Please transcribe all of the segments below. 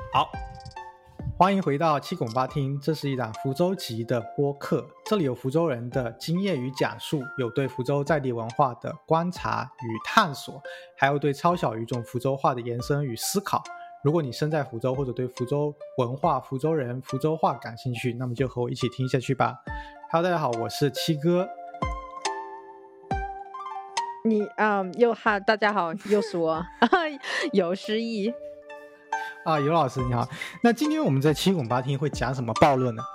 好，欢迎回到七拱八听，这是一档福州籍的播客，这里有福州人的经验与讲述，有对福州在地文化的观察与探索，还有对超小语种福州话的延伸与思考。如果你身在福州或者对福州文化、福州人、福州话感兴趣，那么就和我一起听下去吧。Hello， 大家好，我是七哥。 大家好，又是我有诗意啊，尤老师你好。那今天我们在七拱八听会讲什么暴论呢？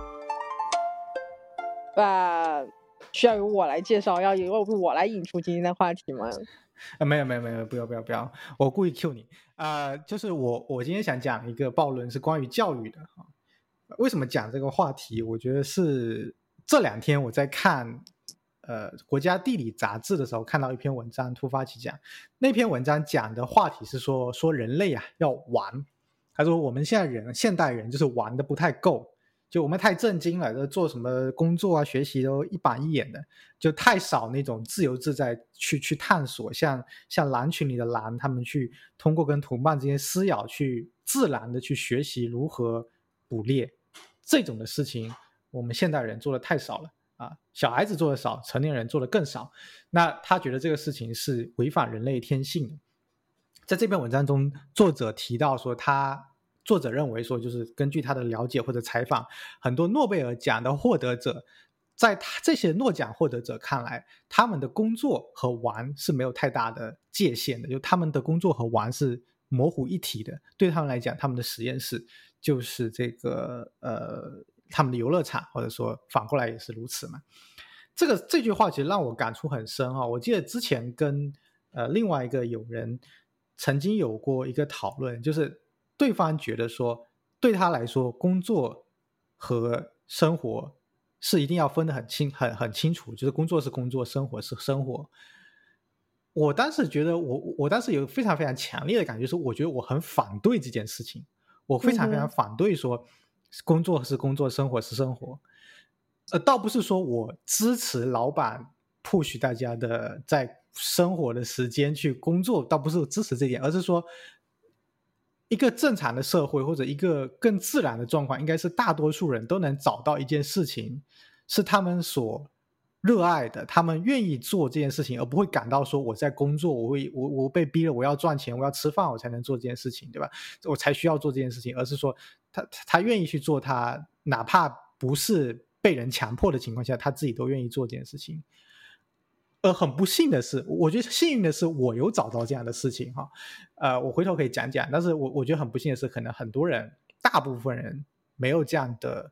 需要由我来介绍，要由我来引出今天的话题吗？ 没有，不要，我故意 Q 你。就是我今天想讲一个暴论，是关于教育的。为什么讲这个话题？我觉得是这两天我在看国家地理杂志的时候看到一篇文章，突发奇想。那篇文章讲的话题是说人类啊要玩。他说我们现代人就是玩的不太够，就我们太震惊了，做什么工作啊学习都一板一眼的，就太少那种自由自在去探索，像狼群里的狼，他们去通过跟同伴之间撕咬去自然的去学习如何捕猎，这种的事情我们现代人做的太少了啊，小孩子做的少，成年人做的更少。那他觉得这个事情是违反人类天性的。在这篇文章中，作者提到说，作者认为说，就是根据他的了解或者采访，很多诺贝尔奖的获得者，在这些诺奖获得者看来，他们的工作和玩是没有太大的界限的，就他们的工作和玩是模糊一体的。对他们来讲，他们的实验室就是他们的游乐场，或者说反过来也是如此嘛。这句话其实让我感触很深啊。我记得之前跟另外一个友人曾经有过一个讨论，就是对方觉得说，对他来说，工作和生活是一定要分得很清楚，就是工作是工作，生活是生活。我当时觉得我当时有非常非常强烈的感觉，是我觉得我很反对这件事情，我非常非常反对说工作是工作，生活是生活。倒不是说我支持老板 push 大家的在生活的时间去工作，倒不是支持这点，而是说一个正常的社会或者一个更自然的状况，应该是大多数人都能找到一件事情是他们所热爱的，他们愿意做这件事情，而不会感到说我在工作，我被逼了，我要赚钱，我要吃饭，我才能做这件事情，对吧？我才需要做这件事情，而是说他愿意去做，他哪怕不是被人强迫的情况下，他自己都愿意做这件事情。很不幸的是，我觉得幸运的是我有找到这样的事情哈，我回头可以讲讲。但是我觉得很不幸的是，可能很多人，大部分人没有这样的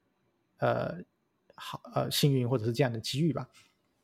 幸运或者是这样的机遇吧。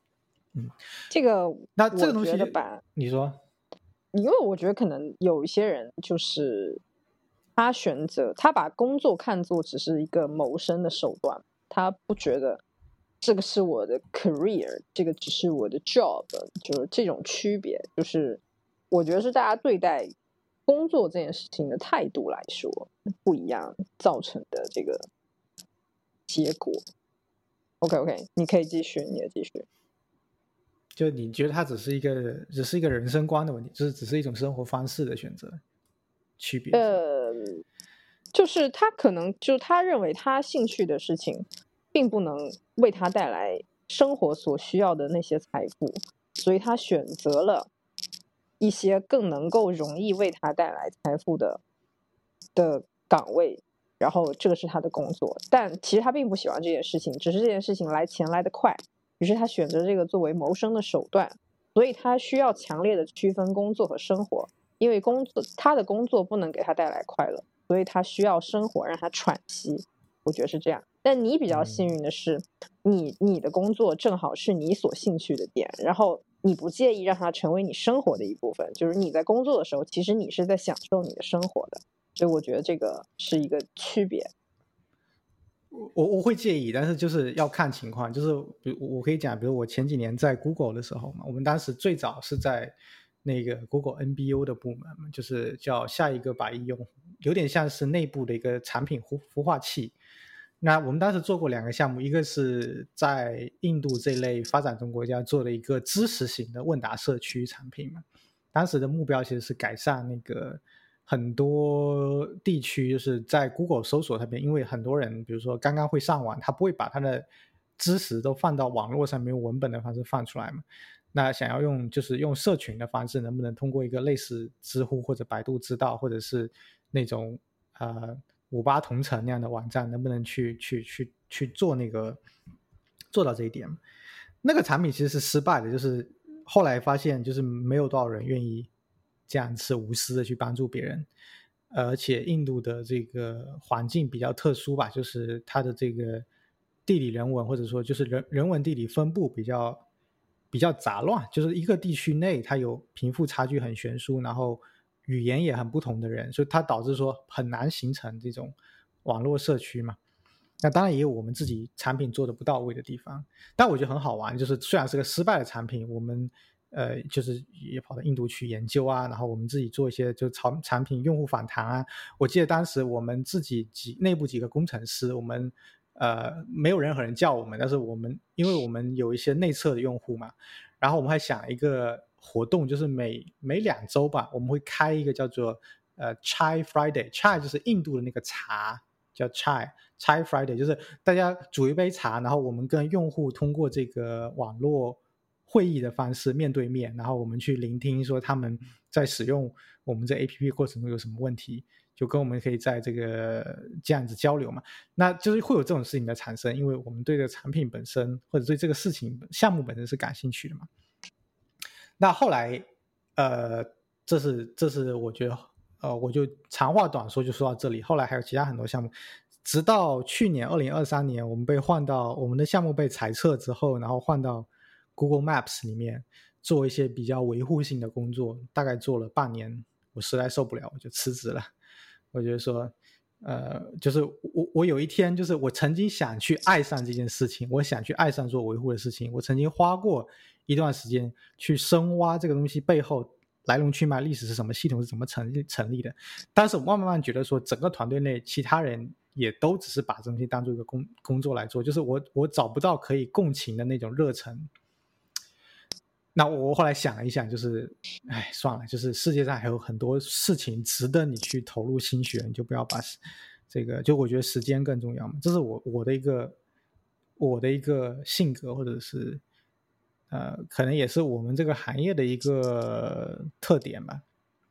那这个东西吧，你说？ 因为我觉得可能有一些人就是他把工作看作只是一个谋生的手段，他不觉得这个是我的 career， 这个只是我的 job， 就是这种区别，就是我觉得是大家对待工作这件事情的态度来说不一样造成的这个结果。OK， 你可以继续，你也继续。 就你觉得它只是一个人生观的问题，就是只是一种生活方式的选择区别？ 就是他可能就他认为他兴趣的事情并不能为他带来生活所需要的那些财富，所以他选择了一些更能够容易为他带来财富的岗位，然后这个是他的工作。但其实他并不喜欢这件事情，只是这件事情钱来得快，于是他选择这个作为谋生的手段，所以他需要强烈的区分工作和生活，因为他的工作不能给他带来快乐，所以他需要生活让他喘息。我觉得是这样。但你比较幸运的是，你的工作正好是你所兴趣的点，然后你不介意让它成为你生活的一部分，就是你在工作的时候，其实你是在享受你的生活的。所以我觉得这个是一个区别。 我会介意，但是就是要看情况。就是我可以讲，比如我前几年在 Google 的时候嘛，我们当时最早是在那个 Google NBO 的部门，就是叫下一个百亿用户，有点像是内部的一个产品孵化器。那我们当时做过2个项目，一个是在印度这类发展中国家做了一个知识型的问答社区产品嘛，当时的目标其实是改善那个很多地区就是在 Google 搜索那边，因为很多人比如说刚刚会上网，他不会把他的知识都放到网络上面用文本的方式放出来嘛。那想要用社群的方式，能不能通过一个类似知乎或者百度知道，或者是那种58同城那样的网站，能不能去做到这一点？那个产品其实是失败的，就是后来发现就是没有多少人愿意这样子无私的去帮助别人，而且印度的这个环境比较特殊吧，就是它的这个地理人文或者说就是人文地理分布比较杂乱，就是一个地区内它有贫富差距很悬殊，然后语言也很不同的人，所以它导致说很难形成这种网络社区嘛。那当然也有我们自己产品做的不到位的地方，但我觉得很好玩，就是虽然是个失败的产品，我们就是也跑到印度去研究啊，然后我们自己做一些就产品用户访谈啊。我记得当时我们自己内部几个工程师，我们没有任何人叫我们，但是因为我们有一些内测的用户嘛，然后我们还想一个活动，就是每2周吧，我们会开一个叫做Chai Friday， 就是印度的那个茶叫 Chai Friday， 就是大家煮一杯茶，然后我们跟用户通过这个网络会议的方式面对面，然后我们去聆听说他们在使用我们这 APP 过程中有什么问题，就跟我们可以在这样子交流嘛。那就是会有这种事情的产生，因为我们对这个产品本身或者对这个事情项目本身是感兴趣的嘛。那后来这是我觉得我就长话短说就说到这里。后来还有其他很多项目，直到去年2023年我们的项目被裁撤之后，然后换到 Google Maps 里面做一些比较维护性的工作，大概做了半年，我实在受不了，我就辞职了。我觉得说就是我有一天就是我曾经想去爱上这件事情，我想去爱上做维护的事情，我曾经花过一段时间去深挖这个东西背后来龙去脉，历史是什么，系统是怎么成立的。但是我慢慢觉得说整个团队内其他人也都只是把这东西当做一个工作来做，就是我找不到可以共情的那种热忱。那我后来想了一想，就是算了，就是世界上还有很多事情值得你去投入心血，你就不要把这个，就我觉得时间更重要嘛。这是我的一个性格，或者是可能也是我们这个行业的一个特点吧。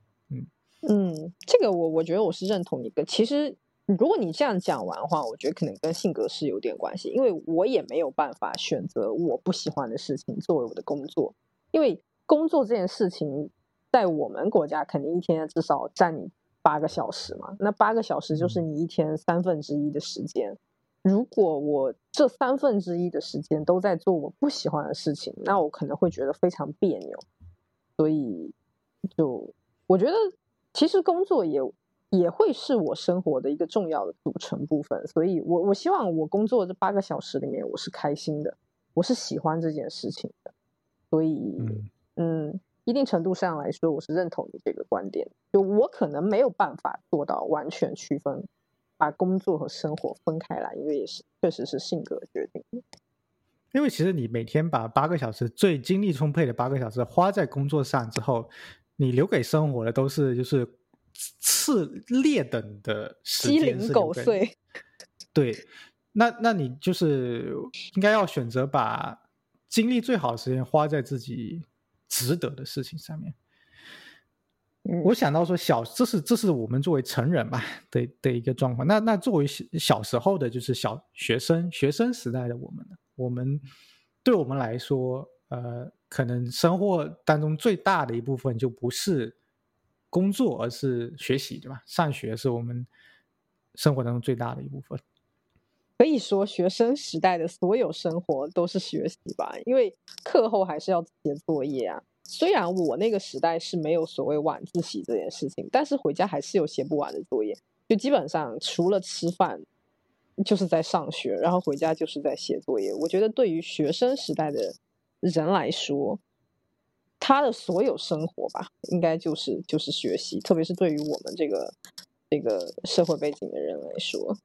这个我觉得我是认同一个。其实如果你这样讲完的话，我觉得可能跟性格是有点关系，因为我也没有办法选择我不喜欢的事情作为我的工作，因为工作这件事情在我们国家肯定一天至少占你8个小时嘛，那8个小时就是你一天1/3的时间。如果我这1/3的时间都在做我不喜欢的事情，那我可能会觉得非常别扭。所以就我觉得其实工作也会是我生活的一个重要的组成部分，所以我希望我工作这8个小时里面我是开心的，我是喜欢这件事情的。所以一定程度上来说我是认同你这个观点，就我可能没有办法做到完全区分，把工作和生活分开来，因为确实是性格决定。 因为其实你每天把8个小时最精力充沛的8个小时花在工作上之后，你留给生活的都是就是次劣等的时间， 鸡零狗碎。 对，那你就是应该要选择把精力最好的时间花在自己值得的事情上面。我想到说这是我们作为成人吧的一个状况。那作为小时候的就是学生时代的我们对我们来说可能生活当中最大的一部分就不是工作，而是学习，对吧？上学是我们生活当中最大的一部分。 可以说学生时代的所有生活都是学习吧，因为课后还是要写作业啊。虽然我那个时代是没有所谓晚自习这件事情，但是回家还是有写不完的作业，就基本上除了吃饭就是在上学，然后回家就是在写作业。我觉得对于学生时代的人来说，他的所有生活吧应该就是学习，特别是对于我们这个社会背景的人来说。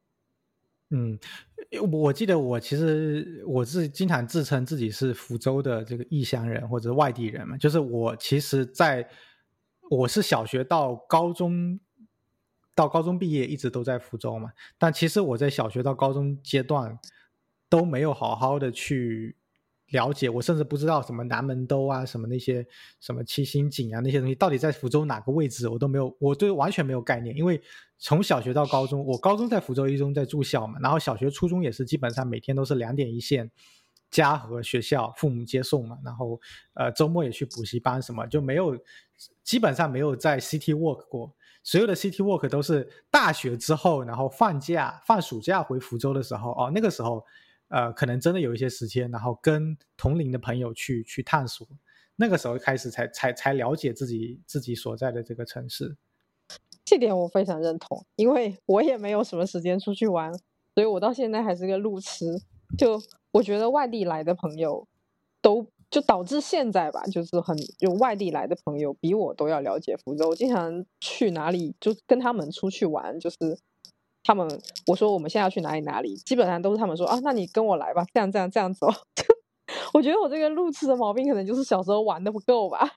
我记得我是经常自称自己是福州的这个异乡人或者外地人嘛，就是我其实在我是小学到高中毕业一直都在福州嘛，但其实我在小学到高中阶段都没有好好的去了解，我甚至不知道什么南门兜啊，什么那些什么七星井啊，那些东西到底在福州哪个位置我都没有，我对完全没有概念。因为从小学到高中，我高中在福州一中在住校嘛，然后小学初中也是基本上每天都是2点一线，家和学校父母接送嘛，然后周末也去补习班什么，就没有基本上没有在 city walk 过。所有的 city walk 都是大学之后，然后放暑假回福州的时候，那个时候可能真的有一些时间，然后跟同龄的朋友去探索，那个时候开始才了解自己所在的这个城市。 这点我非常认同，因为我也没有什么时间出去玩，所以我到现在还是个路痴。就我觉得外地来的朋友就导致现在吧，就是有外地来的朋友比我都要了解福州。我经常去哪里就跟他们出去玩，就是我说我们现在要去哪里，基本上都是他们说啊，那你跟我来吧，这样走。我觉得我这个路痴的毛病可能就是小时候玩的不够吧。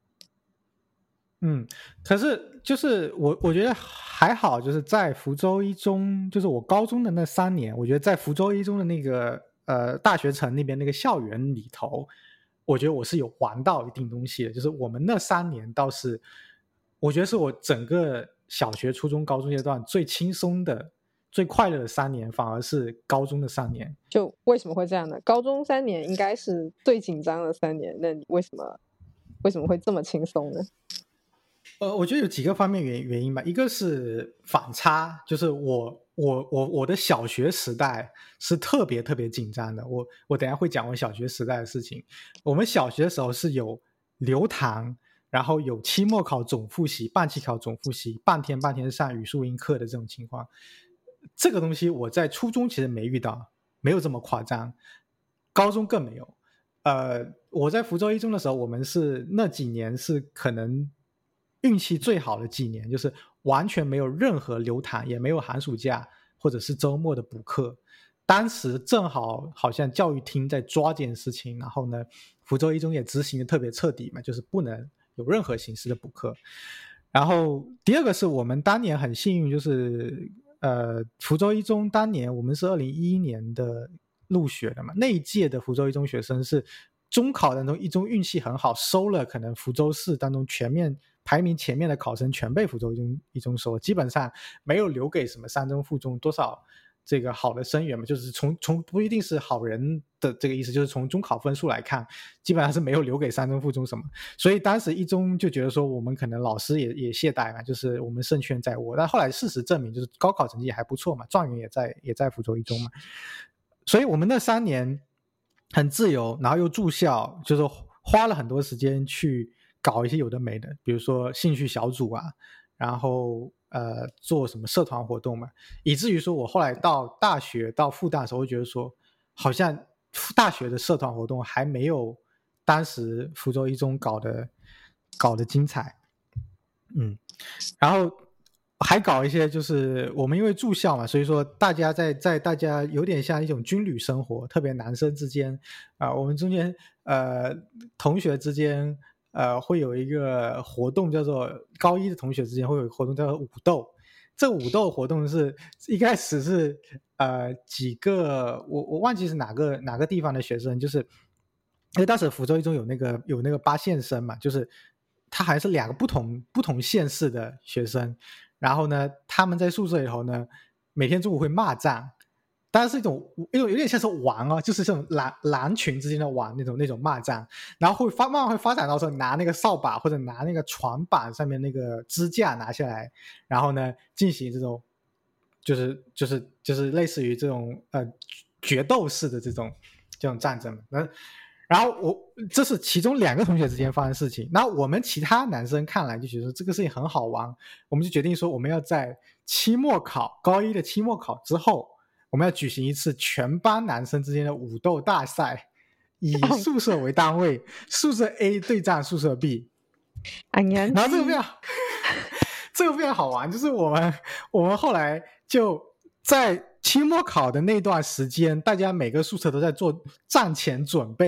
可是就是我觉得还好，就是在福州一中，就是我高中的那3年，我觉得在福州一中的那个大学城那边那个校园里头，我觉得我是有玩到一定东西的。就是我们那3年倒是，我觉得是我整个小学、初中、高中阶段最轻松的、最快乐的3年，反而是高中的3年。 就为什么会这样呢？高中3年应该是最紧张的3年，那你为什么会这么轻松呢？ 我觉得有几个方面原因吧。一个是反差，就是我的小学时代是特别特别紧张的。我等一下会讲我小学时代的事情。我们小学的时候是有留堂，然后有期末考总复习、半期考总复习，半天上语数英课的这种情况。这个东西我在初中其实没遇到，没有这么夸张，高中更没有。我在福州一中的时候，我们是那几年是可能运气最好的几年，就是完全没有任何留堂，也没有寒暑假或者是周末的补课。当时正好好像教育厅在抓这件事情，然后呢福州一中也执行的特别彻底嘛，就是不能有任何形式的补课。然后第二个是我们当年很幸运，就是福州一中当年我们是2011年的入学的嘛，那一届的福州一中学生是中考当中一中运气很好，收了可能福州市当中全面排名前面的考生全被福州一中收了，基本上没有留给什么三中附中多少这个好的生源嘛，就是从不一定是好人的这个意思，就是从中考分数来看，基本上是没有留给三中附中什么。所以当时一中就觉得说我们可能老师也懈怠嘛，就是我们胜券在握。但后来事实证明，就是高考成绩也还不错嘛，状元也在福州一中嘛。所以我们那3年很自由，然后又住校，就是花了很多时间去搞一些有的没的，比如说兴趣小组啊，然后做什么社团活动嘛，以至于说我后来到大学到复旦的时候，会觉得说好像大学的社团活动还没有当时福州一中搞的精彩。然后还搞一些，就是我们因为住校嘛，所以说大家在大家有点像一种军旅生活，特别男生之间我们中间同学之间会有一个活动叫做高一的同学之间会有一个活动叫做武斗。这个武斗活动是一开始是几个我忘记是哪个地方的学生，就是因为当时福州一中有那个8县生嘛，就是他还是2个不同县市的学生，然后呢他们在宿舍里头呢每天中午会骂战，当然是一种有点像是玩啊，就是这种狼群之间的玩那种骂战，然后慢慢会发展到说拿那个扫把或者拿那个床板上面那个支架拿下来，然后呢进行这种就是类似于这种决斗式的这种战争。然后这是其中2个同学之间发生的事情，那我们其他男生看来就觉得这个事情很好玩，我们就决定说我们要在高一的期末考之后，我们要举行一次全班男生之间的武斗大赛，以宿舍为单位宿舍 A 对战宿舍 B。 然后这个非常好玩，就是我们后来就在期末考的那段时间，大家每个宿舍都在做战前准备嘛，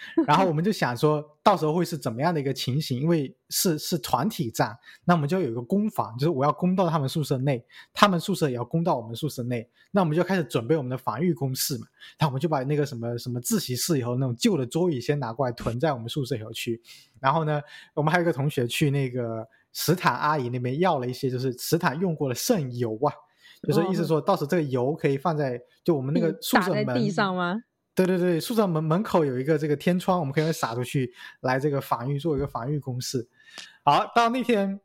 然后我们就想说到时候会是怎么样的一个情形，因为是团体战，那我们就有一个攻防，就是我要攻到他们宿舍内，他们宿舍也要攻到我们宿舍内，那我们就开始准备我们的防御工事嘛。然后我们就把那个什么自习室以后那种旧的桌椅先拿过来囤在我们宿舍以后去，然后呢我们还有一个同学去那个食堂阿姨那边要了一些就是食堂用过的剩油啊，就是意思说到时候这个油可以放在就我们那个宿舍门打在地上吗？ 对对对，宿舍门口有一个这个天窗，我们可以撒出去来这个防御，做一个防御攻势。好，到那天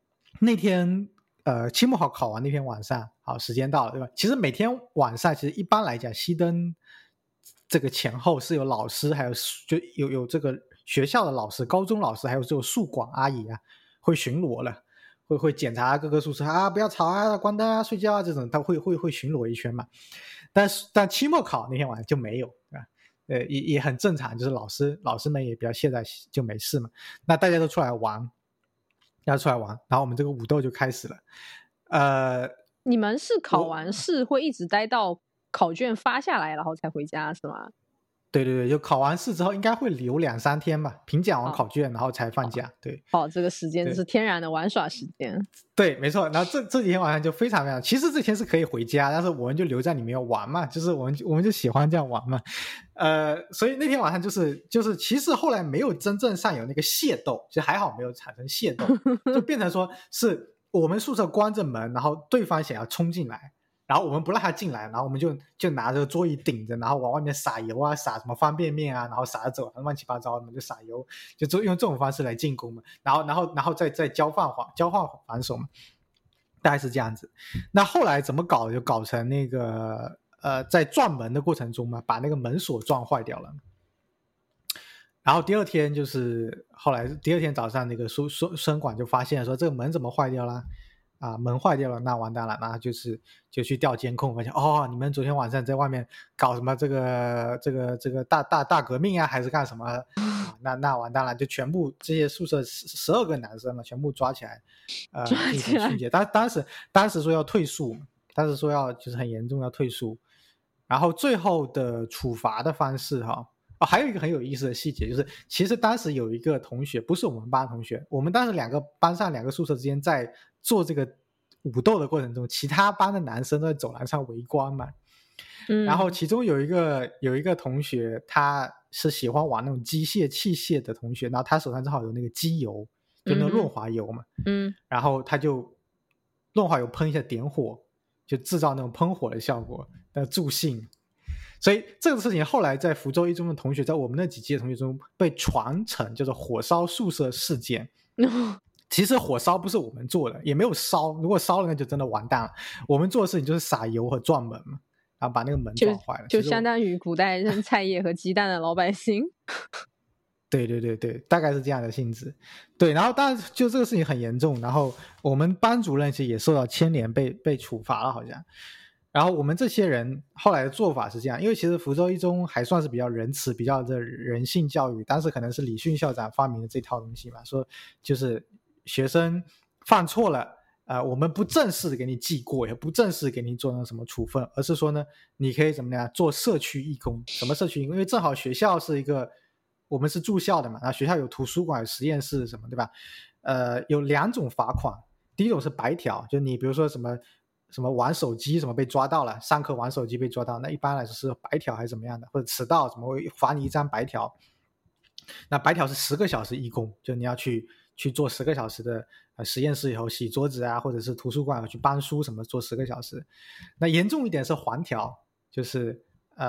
期末考完那天晚上，好，时间到了，对吧？其实每天晚上，其实一般来讲，熄灯这个前后是有老师，还有就有这个学校的老师，高中老师，还有这种宿管阿姨啊，会巡逻了，会检查各个宿舍啊，不要吵啊，关灯啊，睡觉啊这种，他会巡逻一圈嘛。但期末考那天晚上就没有，对吧？也很正常，就是老师们也比较懈怠，就没事嘛。那大家都出来玩，然后我们这个武斗就开始了。 你们是考完试会一直待到考卷发下来然后才回家是吗？ 对对对，就考完试之后应该会留2-3天吧，评讲完考卷然后才放假。对， 这个时间是天然的玩耍时间。 对，没错。然后这几天晚上就非常非常，其实这天是可以回家，但是我们就留在里面玩嘛，就是我们就喜欢这样玩嘛。所以那天晚上就是其实后来没有真正上有那个械斗，其实还好没有产生械斗，就变成说是我们宿舍关着门，然后对方想要冲进来。然后我们不让他进来，然后我们就拿着桌椅顶着，然后往外面撒油啊，撒什么方便面啊，然后撒着走，乱七八糟，我们就撒油，就用这种方式来进攻嘛。然后再交换防守嘛，大概是这样子。那后来怎么搞？就搞成那个在撞门的过程中嘛，把那个门锁撞坏掉了。然后第二天早上那个生管就发现说这个门怎么坏掉了。门坏掉了，那完蛋了，那就去调监控，发现你们昨天晚上在外面搞什么这个大革命啊，还是干什么？那完蛋了，就全部这些宿舍12个男生嘛，全部抓起来，进行训诫。当时说要退宿，当时说要就是很严重要退宿，然后最后的处罚的方式还有一个很有意思的细节，就是其实当时有一个同学，不是我们班同学，我们当时班上两个宿舍之间在做这个武斗的过程中，其他班的男生都在走廊上围观嘛。然后其中有一个同学，他是喜欢玩那种机械器械的同学，然后他手上正好有那个机油，就那个润滑油嘛。然后他就润滑油喷一下点火，就制造那种喷火的效果，助兴。所以这个事情后来在福州一中的同学，在我们那几届同学中被传成就是火烧宿舍事件。其实火烧不是我们做的，也没有烧，如果烧了那就真的完蛋了。我们做的事情就是撒油和撞门嘛，然后把那个门撞坏了， 就相当于古代扔菜叶和鸡蛋的老百姓。 对对对对，大概是这样的性质。对，然后当然就这个事情很严重，然后我们班主任其实也受到牵连，被处罚了好像。然后我们这些人后来的做法是这样，因为其实福州一中还算是比较仁慈，比较的人性教育，当时可能是李训校长发明的这套东西嘛，说就是学生犯错了，我们不正式的给你记过，也不正式给你做那什么处分，而是说呢，你可以怎么样做社区义工。什么社区义工？因为正好学校是一个，我们是住校的嘛，然后学校有图书馆、有实验室什么，对吧？有2种罚款，第一种是白条，就你比如说什么玩手机什么被抓到了，上课玩手机被抓到，那一般来说是白条还是怎么样的，或者迟到什么会罚你1张白条。那白条是10个小时义工，就你要去做10个小时的实验室以后洗桌子啊，或者是图书馆去搬书什么做10个小时。那严重一点是黄条，就是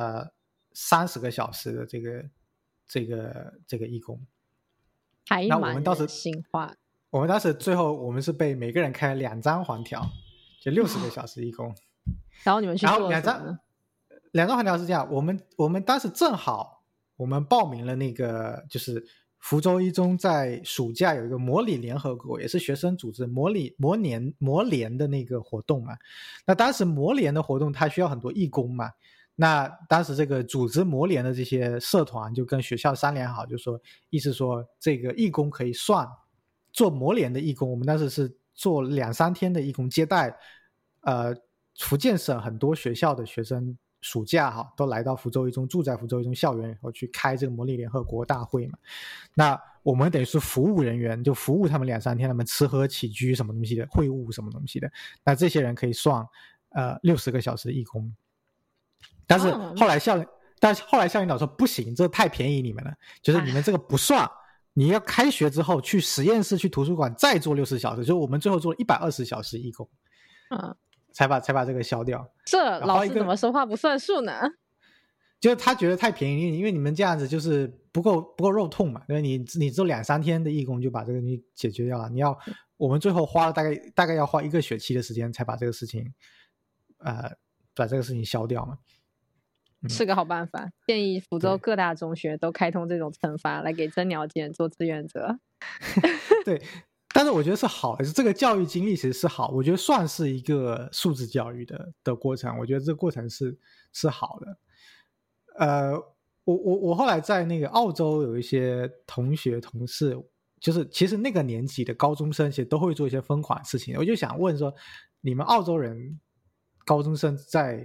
30个小时的这个义工。 那我们当时我们当时最后我们是被每个人开了2张黄条，就60个小时义工。 然后你们去做了什么呢 ？2张黄条是这样，我们当时正好我们报名了那个就是福州一中在暑假有一个模拟联合国，也是学生组织模联的那个活动嘛。那当时模联的活动它需要很多义工嘛，那当时这个组织模联的这些社团就跟学校商量好，就说意思说这个义工可以算做模联的义工。我们当时是做2-3天的义工，接待福建省很多学校的学生暑假都来到福州一中，住在福州一中校园以后去开这个模拟联合国大会嘛。那我们等于是服务人员，就服务他们2-3天，他们吃喝起居什么东西的，会务什么东西的，那这些人可以算60个小时的义工。但是后来校领导说不行，这太便宜你们了，就是你们这个不算，你要开学之后去实验室去图书馆再做60小时，就我们最后做了120小时义工，才把这个消掉。 这老师怎么说话不算数呢？ 就是他觉得太便宜，因为你们这样子就是不够肉痛嘛，因为你做2-3天的义工就把这个东西解决掉了，我们最后花了大概要花1个学期的时间才把这个事情消掉嘛。 是个好办法，建议福州各大中学都开通这种惩罚来给真鸟剑做志愿者。 对，但是我觉得是好的，这个教育经历其实是好，我觉得算是一个素质教育的过程，我觉得这个过程是好的。我后来在那个澳洲有一些同学同事，就是其实那个年纪的高中生其实都会做一些疯狂的事情，我就想问说，你们澳洲人高中生在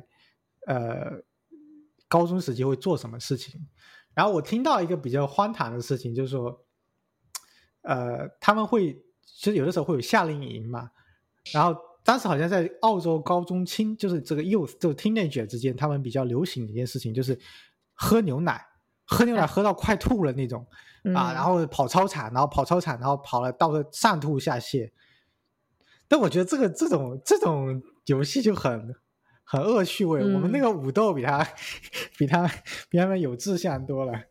高中时期会做什么事情？然后我听到一个比较荒唐的事情，就是说他们会其实有的时候会有夏令营嘛，然后当时好像在澳洲高中就是这个 youth 这个 teenager 之间，他们比较流行的一件事情就是喝牛奶喝到快吐了那种然后跑操场，然后跑了到了上吐下泻。但我觉得这种游戏就很恶趣味，我们那个武斗比他们有志向多了。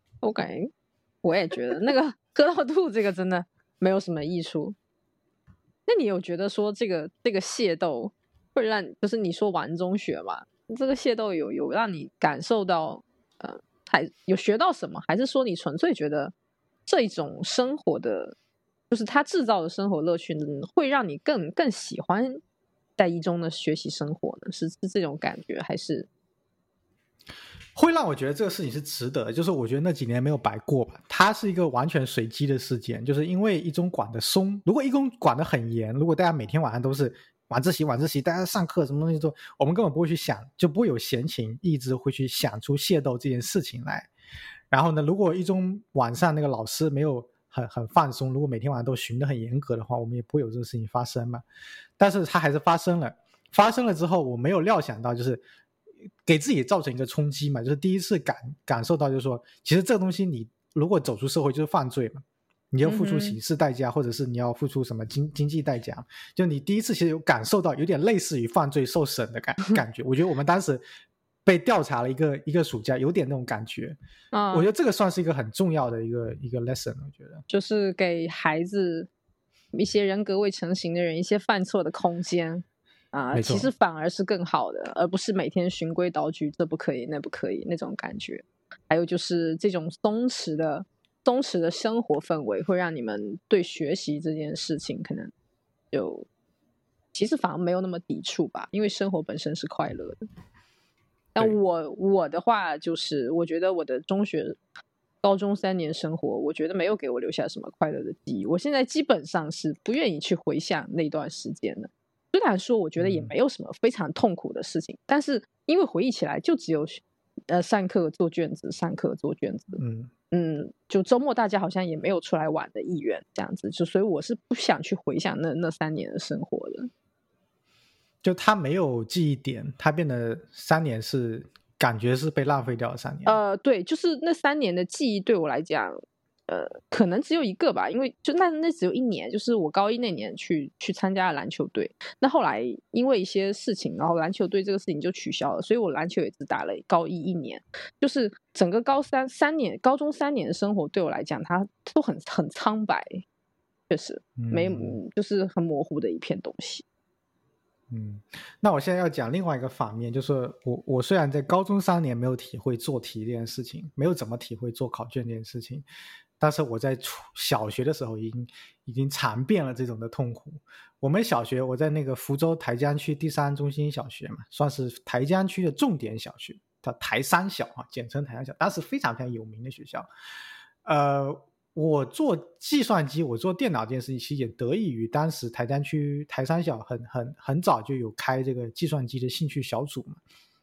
OK， 我也觉得那个喝到吐这个真的没有什么益处。那你有觉得说这个械斗会让，就是你说玩中学嘛，这个械斗有让你感受到还有学到什么，还是说你纯粹觉得这种生活的，就是他制造的生活乐趣会让你更喜欢在一中的学习生活呢？是这种感觉，还是会让我觉得这个事情是值得的，就是我觉得那几年没有白过吧。它是一个完全随机的事件，就是因为一中管的松，如果一中管的很严，如果大家每天晚上都是晚自习，大家上课什么东西做，我们根本不会去想，就不会有闲情逸致会去想出械斗这件事情来。然后呢，如果一中晚上那个老师没有很放松，如果每天晚上都巡得很严格的话，我们也不会有这个事情发生嘛。但是它还是发生了之后，我没有料想到就是给自己造成一个冲击嘛，就是第一次感受到就是说，其实这个东西你如果走出社会就是犯罪嘛，你要付出刑事代价，或者是你要付出什么经济代价，就你第一次其实有感受到有点类似于犯罪受审的感觉。我觉得我们当时被调查了一个暑假，有点那种感觉。我觉得这个算是一个很重要的一个 lesson， 我觉得就是给孩子一些人格未成型的人一些犯错的空间其实反而是更好的，而不是每天循规蹈矩，这不可以那不可以那种感觉。还有就是这种松弛的生活氛围会让你们对学习这件事情可能就其实反而没有那么抵触吧，因为生活本身是快乐的。但我的话就是我觉得我的中学高中3年生活，我觉得没有给我留下什么快乐的记忆，我现在基本上是不愿意去回想那段时间的。虽然说我觉得也没有什么非常痛苦的事情，但是因为回忆起来就只有上课做卷子就周末大家好像也没有出来玩的意愿这样子，就所以我是不想去回想那3年的生活的。 就他没有记忆点，他变得3年是感觉是被浪费掉了3年。 对，就是那3年的记忆对我来讲可能只有一个吧，因为就那只有1年，就是我高一那年去参加了篮球队。那后来因为一些事情，然后篮球队这个事情就取消了，所以我篮球也只打了高一1年。就是整个高中3年的生活对我来讲，它都很苍白，确实就是很模糊的一片东西。 那我现在要讲另外一个反面，就是我虽然在高中3年没有体会做题这件事情，没有怎么体会做考卷这件事情，但是我在小学的时候已经尝遍了这种的痛苦。我们小学我在那个福州台江区第3中心小学嘛，算是台江区的重点小学，叫台三小简称台三小，当时非常非常有名的学校。我做计算机我做电脑这件事情其实也得益于当时台江区台三小很早就有开这个计算机的兴趣小组嘛。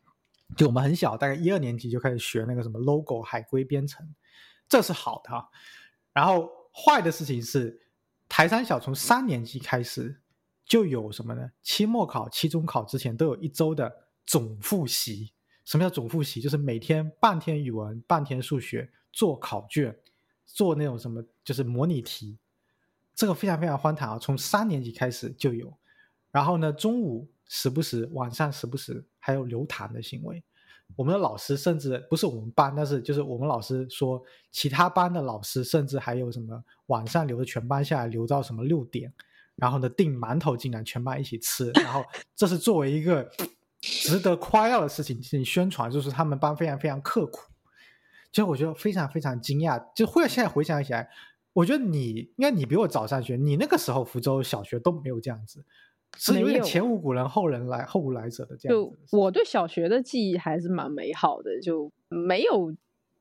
就我们很小，大概1、2年级就开始学那个什么 logo 海龟编程，这是好的哈。然后坏的事情是，台三小从3年级开始就有什么呢？期末考、期中考之前都有1周的总复习。什么叫总复习？就是每天半天语文、半天数学，做考卷，做那种什么就是模拟题。这个非常非常荒唐啊！从3年级开始就有。然后呢，中午时不时，晚上时不时还有留堂的行为。我们的老师甚至不是我们班，但是就是我们老师说，其他班的老师甚至还有什么晚上留着全班下来，留到什么6点，然后呢订馒头进来，全班一起吃。然后这是作为一个值得夸耀的事情进行宣传，就是他们班非常非常刻苦。就我觉得非常非常惊讶，就现在回想起来，我觉得应该你比我早上学，你那个时候福州小学都没有这样子。是有点前无古人后无来者的这样子。 就我对小学的记忆还是蛮美好的，就没有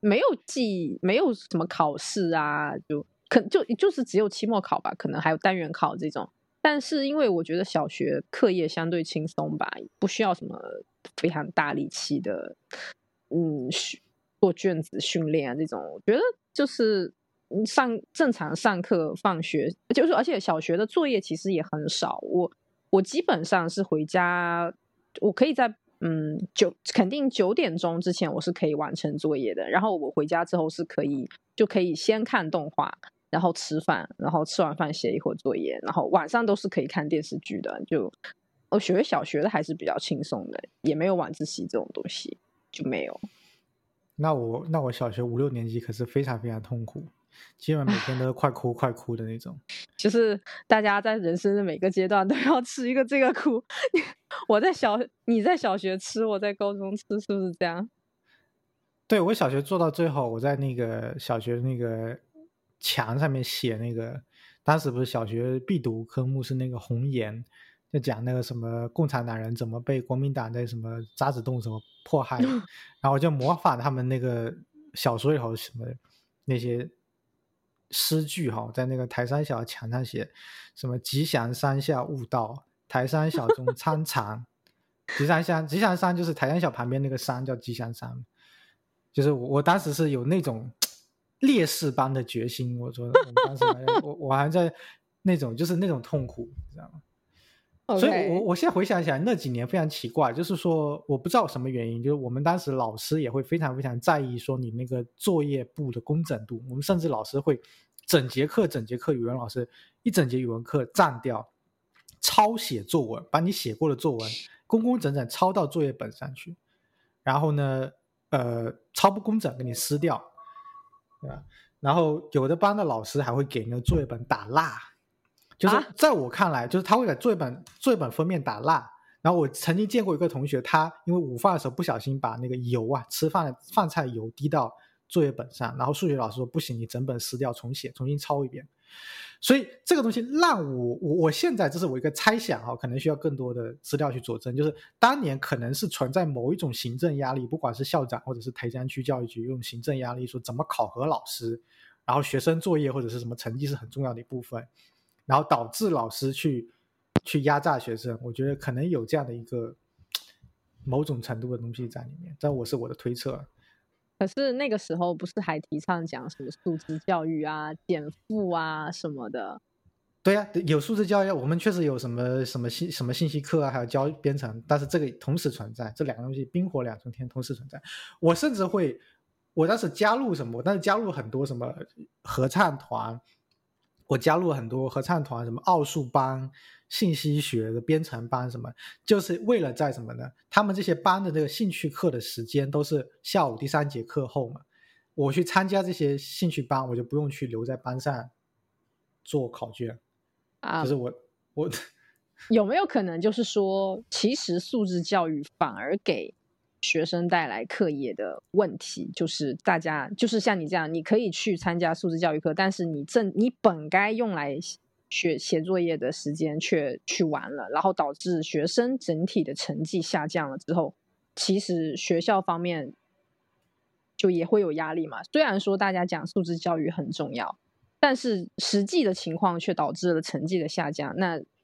什么考试啊，就是只有期末考吧，可能还有单元考这种。但是因为我觉得小学课业相对轻松吧，不需要什么非常大力气的做卷子训练啊这种，我觉得就是正常上课放学，就是而且小学的作业其实也很少，我基本上是回家，我可以在肯定9点钟之前我是可以完成作业的。然后我回家之后就可以先看动画，然后吃饭，然后吃完饭写一会儿作业，然后晚上都是可以看电视剧的。就我学小学的还是比较轻松的，也没有晚自习这种东西，就没有。 那我小学5、6年级可是非常非常痛苦，基本每天都是快哭快哭的那种。 就是大家在人生的每个阶段都要吃一个这个苦。你在小学吃，我在高中吃，是不是这样？ 对，我小学做到最后，我在那个小学那个墙上面写那个，当时不是小学必读科目是那个红岩，就讲那个什么共产党人怎么被国民党在什么渣滓洞什么迫害，然后我就模仿他们那个小说里头什么那些诗句哈，在那个台山小墙上写什么吉祥山下悟道，台山小中参禅。吉祥山就是台山小旁边那个山叫吉祥山。就是我当时是有那种烈士般的决心，我说我们当时我还在那种就是那种痛苦，你知道吗？ Okay. 所以我现在回想起来那几年非常奇怪，就是说我不知道什么原因，就是我们当时老师也会非常非常在意说你那个作业簿的工整度，我们甚至老师会整节课语文老师一整节语文课占掉，抄写作文，把你写过的作文工工整整抄到作业本上去，然后呢抄不工整给你撕掉，对吧？然后有的班的老师还会给那个作业本打蜡，就是在我看来，就是他会给作业本封面打蜡。然后我曾经见过一个同学，他因为午饭的时候不小心把那个油啊，吃饭的饭菜油滴到作业本上，然后数学老师说不行，你整本撕掉重写，重新抄一遍。所以这个东西让我现在这是我一个猜想啊，可能需要更多的资料去佐证，就是当年可能是存在某一种行政压力，不管是校长或者是台江区教育局用行政压力说怎么考核老师，然后学生作业或者是什么成绩是很重要的一部分，然后导致老师去压榨学生，我觉得可能有这样的一个某种程度的东西在里面，这是我的推测。 可是那个时候不是还提倡讲什么素质教育啊、减负啊什么的？ 对啊，有素质教育，我们确实有什么信息课啊，还有教编程，但是这个同时存在，这两个东西冰火两重天同时存在。我甚至我当时加入什么？我当时加入很多什么合唱团，我加入很多合唱团，什么奥数班、信息学的编程班什么，就是为了在什么呢？他们这些班的这个兴趣课的时间都是下午第3节课后嘛，我去参加这些兴趣班，我就不用去留在班上做考卷。就是我有没有可能就是说，其实素质教育反而给学生带来课业的问题，就是大家就是像你这样，你可以去参加素质教育课，但是你本该用来写作业的时间却去玩了，然后导致学生整体的成绩下降了之后，其实学校方面就也会有压力嘛。虽然说大家讲素质教育很重要，但是实际的情况却导致了成绩的下降，那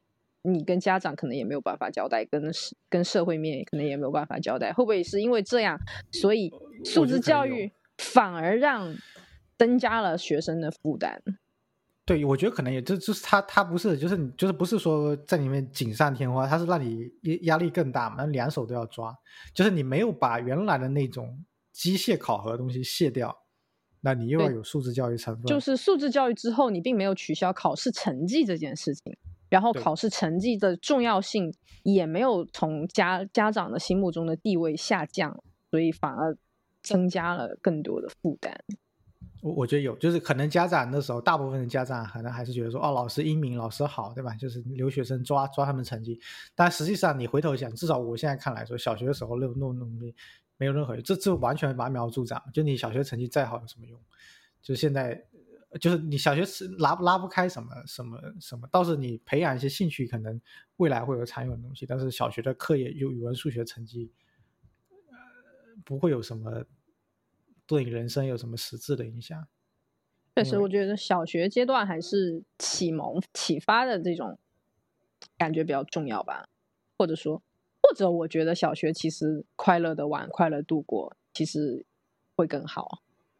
你跟家长可能也没有办法交代，跟社会面可能也没有办法交代，会不会是因为这样，所以素质教育反而让增加了学生的负担？ 对，我觉得可能也就是他不是就是不是说在里面锦上添花，他是让你压力更大嘛，那两手都要抓，就是你没有把原来的那种机械考核的东西卸掉，那你又要有素质教育成分。 就是素质教育之后，你并没有取消考试成绩这件事情，然后考试成绩的重要性也没有从家长的心目中的地位下降，所以反而增加了更多的负担。 我觉得有，就是可能家长那时候大部分的家长可能还是觉得说，哦，老师英明，老师好，对吧？就是留学生抓他们成绩，但实际上你回头想，至少我现在看来说，小学的时候弄没有任何用，这完全拔苗助长。就你小学成绩再好有什么用？就现在就是你小学拉不开什么，倒是你培养一些兴趣，可能未来会有长远的东西，但是小学的课业语文数学成绩不会有什么对你人生有什么实质的影响。 确实我觉得小学阶段还是启蒙启发的这种感觉比较重要吧，或者我觉得小学其实快乐的玩，快乐度过其实会更好。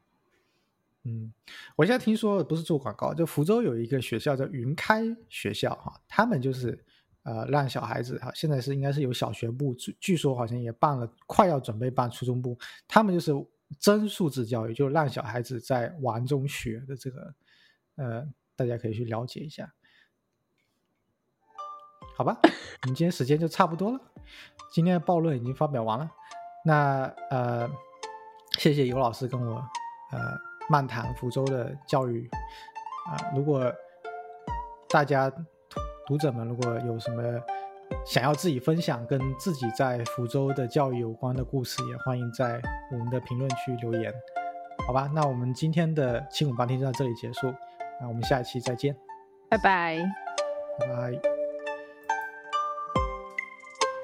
我现在听说不是做广告，就福州有一个学校叫云开学校哈，他们就是让小孩子哈，现在应该是有小学部，据说好像也办了，快要准备办初中部，他们就是真素质教育，就让小孩子在玩中学的这个大家可以去了解一下。好吧，我们今天时间就差不多了，今天的暴论已经发表完了，那谢谢尤老师跟我漫谈福州的教育如果大家读者们如果有什么想要自己分享跟自己在福州的教育有关的故事，也欢迎在我们的评论区留言。好吧，那我们今天的758听就到这里结束，那我们下一期再见， 拜拜。 拜拜。